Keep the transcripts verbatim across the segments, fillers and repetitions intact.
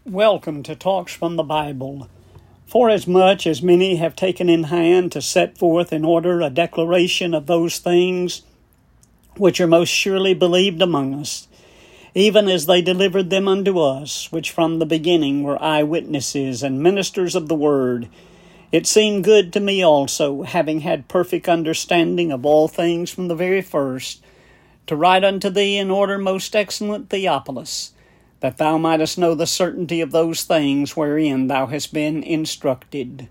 Welcome to Talks from the Bible. Forasmuch as many have taken in hand to set forth in order a declaration of those things which are most surely believed among us, even as they delivered them unto us, which from the beginning were eyewitnesses and ministers of the word, it seemed good to me also, having had perfect understanding of all things from the very first, to write unto thee in order, most excellent Theophilus, that thou mightest know the certainty of those things wherein thou hast been instructed.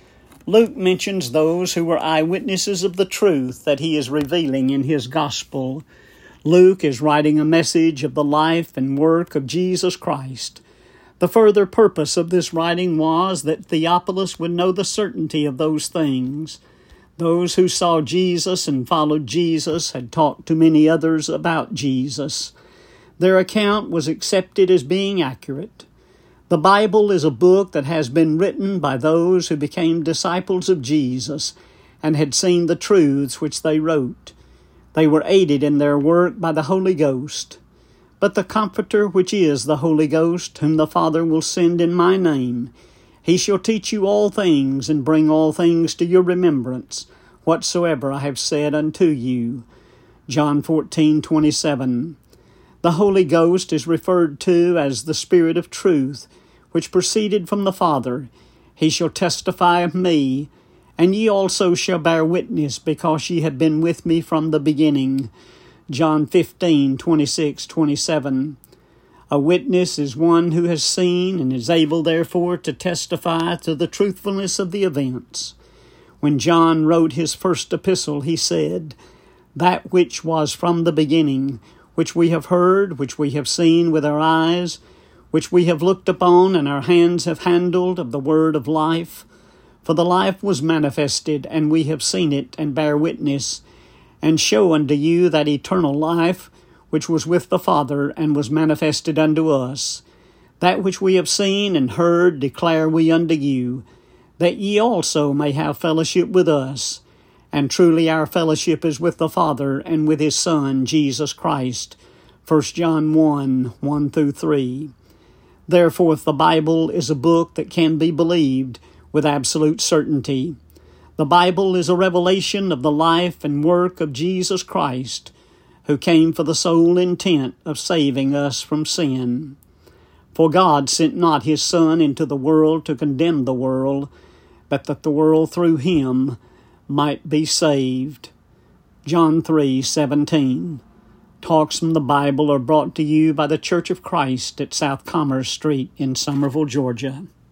Luke mentions those who were eyewitnesses of the truth that he is revealing in his gospel. Luke is writing a message of the life and work of Jesus Christ. The further purpose of this writing was that Theophilus would know the certainty of those things. Those who saw Jesus and followed Jesus had talked to many others about Jesus. Their account was accepted as being accurate. The Bible is a book that has been written by those who became disciples of Jesus and had seen the truths which they wrote. They were aided in their work by the Holy Ghost. But the Comforter, which is the Holy Ghost, whom the Father will send in my name, he shall teach you all things and bring all things to your remembrance, whatsoever I have said unto you. John fourteen twenty-seven. The Holy Ghost is referred to as the Spirit of truth, which proceeded from the Father. He shall testify of me, and ye also shall bear witness, because ye have been with me from the beginning. John fifteen twenty-six twenty-seven. A witness is one who has seen and is able therefore to testify to the truthfulness of the events. When John wrote his first epistle, he said, "That which was from the beginning, which we have heard, which we have seen with our eyes, which we have looked upon, and our hands have handled of the word of life. For the life was manifested, and we have seen it, and bear witness, and show unto you that eternal life, which was with the Father, and was manifested unto us. That which we have seen and heard declare we unto you, that ye also may have fellowship with us. And truly our fellowship is with the Father and with His Son, Jesus Christ." First John one, one through three. Therefore the Bible is a book that can be believed with absolute certainty. The Bible is a revelation of the life and work of Jesus Christ, who came for the sole intent of saving us from sin. For God sent not His Son into the world to condemn the world, but that the world through Him might be saved. John three seventeen. Talks from the Bible are brought to you by the Church of Christ at South Commerce Street in Summerville, Georgia.